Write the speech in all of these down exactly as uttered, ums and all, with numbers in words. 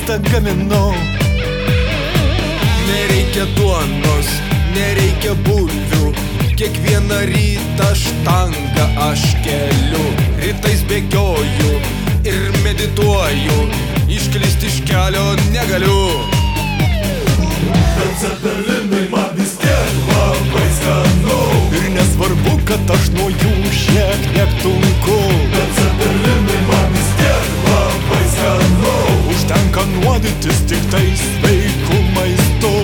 maistą gaminu. Nereikia duonos, nereikia bulvių, kiekvieną rytą štangą aš keliu. Rytais bėgioju ir medituoju, išklysti iš kelio negaliu. Bet cepelinai man vis tiek labai skanu. Ir nesvarbu, kad aš nuo jų šiek tiek tunku. Bet cepelinai man vis tiek labai skanu. Užtenka nuodytis tik tai sveiku maistu.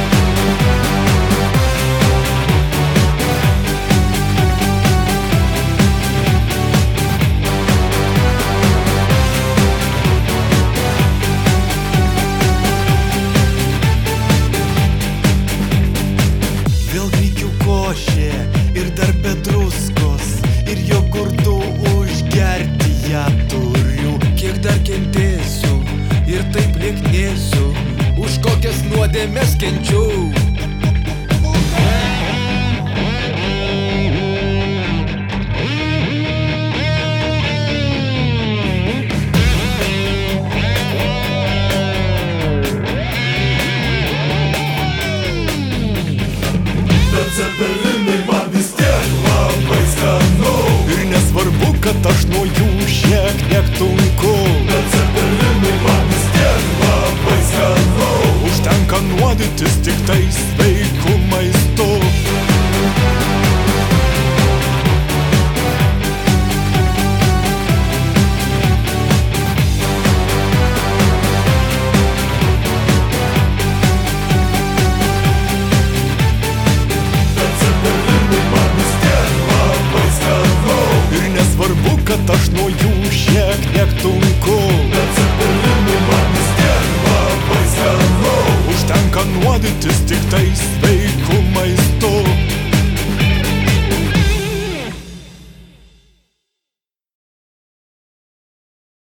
Ir dar be druskos, ir jogurtų užgerti ją turiu. Kiek dar kentėsiu ir taip lieknėsiu, už kokias nuodėmes kenčiu. Bet cepelinai man vis tiek labai skanu. Ir nesvarbu, kad aš nuo jų šiek tiek tunku. Bet cepelinai man vis tiek labai skanu. Užtenka nuodytis tik tai sveiku maistu. Kad aš nuo jų šiek tiek tunku. Bet cepelinai man vis tiek labai skanu. Užtenka nuodytis tik tai sveiku